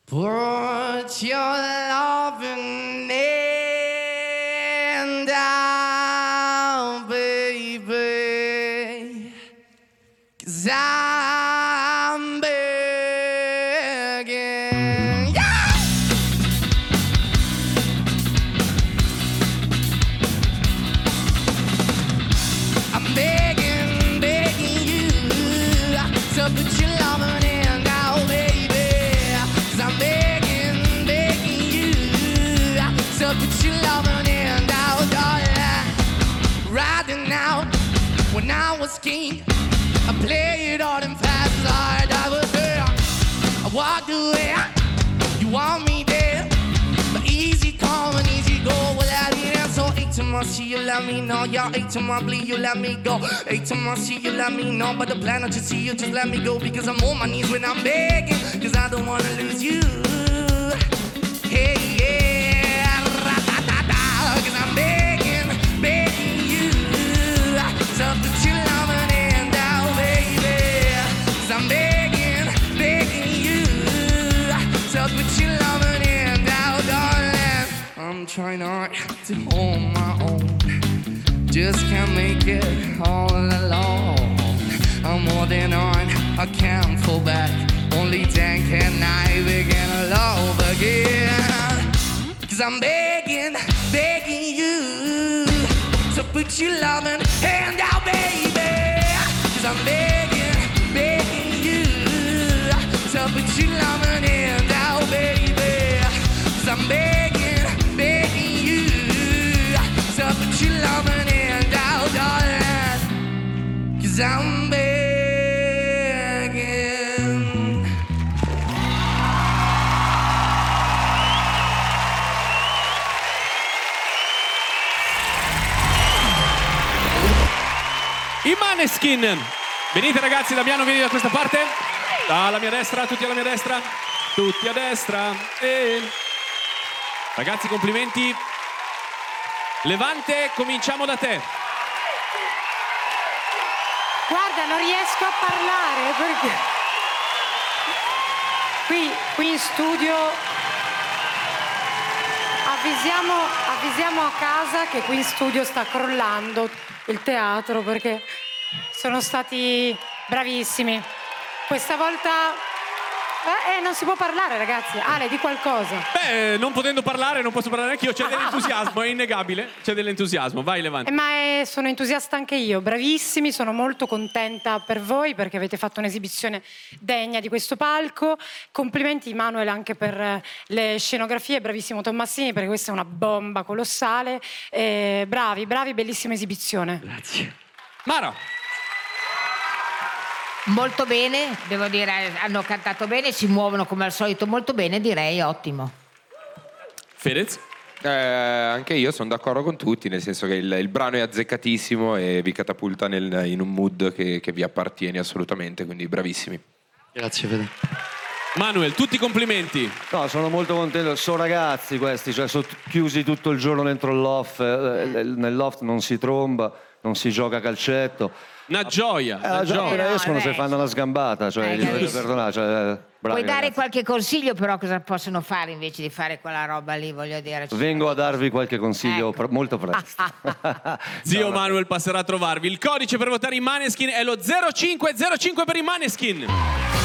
Put your loving hand down, baby, 'cause I'm begging. Yeah! I'm begging, begging you to put your loving hand down, baby, 'cause I'm begging, begging you to put your loving hand down, darling. Riding out when I was king, I played all them fast like I was there. I walked away, you want me there, but easy come and easy go without it. So 8 to my see you let me know, yeah, 8 to my bleed you let me go, 8 to my see you let me know, but the plan to see you just let me go, because I'm on my knees when I'm begging, because I don't wanna lose you. Hey, yeah, ra-da-da-da, 'cause I'm begging, begging you to put your loving hand down, baby, 'cause I'm begging, begging you to put your loving hand down, darling. I'm trying hard to hold my own, just can't make it all alone. I'm holding on, I can't fall back, only then can I begin to love again. 'Cause I'm begging, begging you to put your loving hand out, baby, 'cause I'm begging, begging you to put your loving hand out, baby, 'cause I'm begging, begging you to put your loving hand out, darling, 'cause I'm begging. I Maneskin. Venite ragazzi, Damiano, vieni da questa parte. Alla mia destra, tutti alla mia destra. Tutti a destra. Ragazzi, complimenti. Levante, cominciamo da te. Guarda, non riesco a parlare perché qui in studio avvisiamo a casa che qui in studio sta crollando il teatro perché sono stati bravissimi. Questa volta non si può parlare, ragazzi. Ale, di qualcosa. Beh, non potendo parlare, non posso parlare anch'io. C'è dell'entusiasmo, è innegabile. C'è dell'entusiasmo. Vai, Levante. Sono entusiasta anche io. Bravissimi, sono molto contenta per voi perché avete fatto un'esibizione degna di questo palco. Complimenti, Manuel, anche per le scenografie. Bravissimo Tommasini, perché questa è una bomba colossale. Bravi, bellissima esibizione. Grazie. Mara. Molto bene, devo dire, hanno cantato bene, si muovono come al solito molto bene, direi ottimo. Fedez? Anche io sono d'accordo con tutti, nel senso che il brano è azzeccatissimo e vi catapulta in un mood che vi appartiene assolutamente, quindi bravissimi. Grazie, Fede. Manuel, tutti i complimenti. No, sono molto contento, sono ragazzi questi, cioè sono chiusi tutto il giorno dentro il loft, nel loft non si tromba, non si gioca a calcetto. Una gioia. Appena escono se fanno una sgambata, cioè gli dovete perdonare, cioè, bravi Puoi dare ragazzi. qualche consiglio però cosa possono fare invece di fare quella roba lì, voglio dire. Vengo a darvi qualche consiglio molto presto. Zio Manuel passerà a trovarvi. Il codice per votare i Maneskin è lo 0505 per i Maneskin.